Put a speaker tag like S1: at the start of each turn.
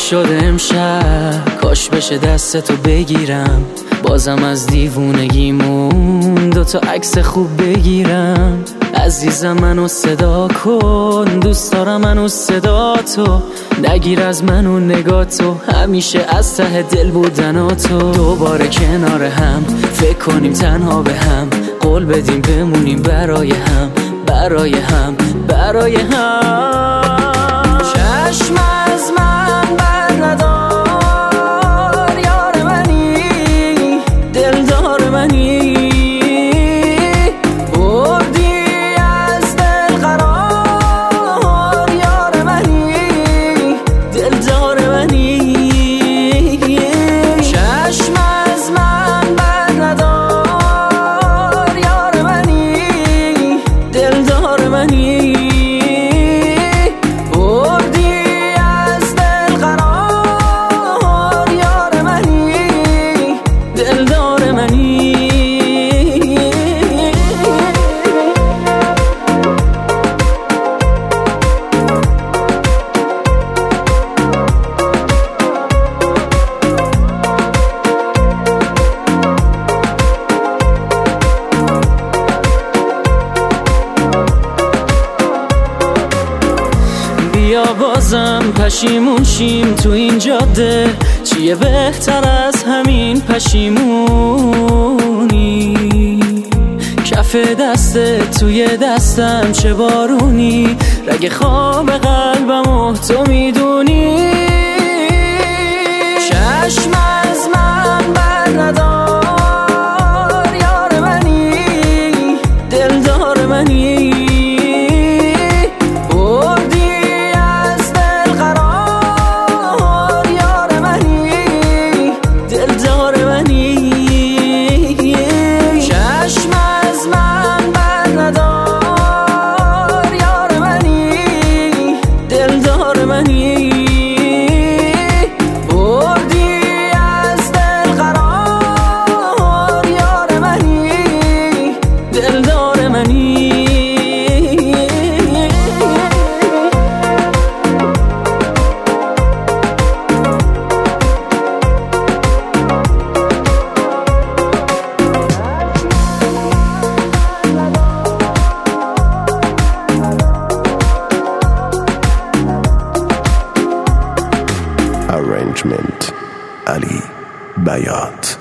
S1: شده امشب، کاش بشه دستتو بگیرم، بازم از دیوونگیمون دوتا عکس خوب بگیرم. عزیزم منو صدا کن، دوست دارم منو صدا تو، نگیر از منو نگاتو، همیشه از ته دل بودناتو. دوباره کنار هم فکر کنیم تنها به هم، قول بدیم بمونیم برای هم، برای هم، برای هم. چشم از من بر ندار، یار منی، دلدار منی، بردی از دل قرار، یار منی، دلدار منی. چشم از من بر ندار، یار منی، دلدار منی، بیا بازم پشیمون شیم تو این جاده، چیه بهتر از همین پشیمونی؟ کف دستت توی دستم چه بارونی، رگ خواب قلبمو تو میدونی. چشم از من بر ندار، یار منی، دلدار منی،
S2: Arrangement Ali Bayat.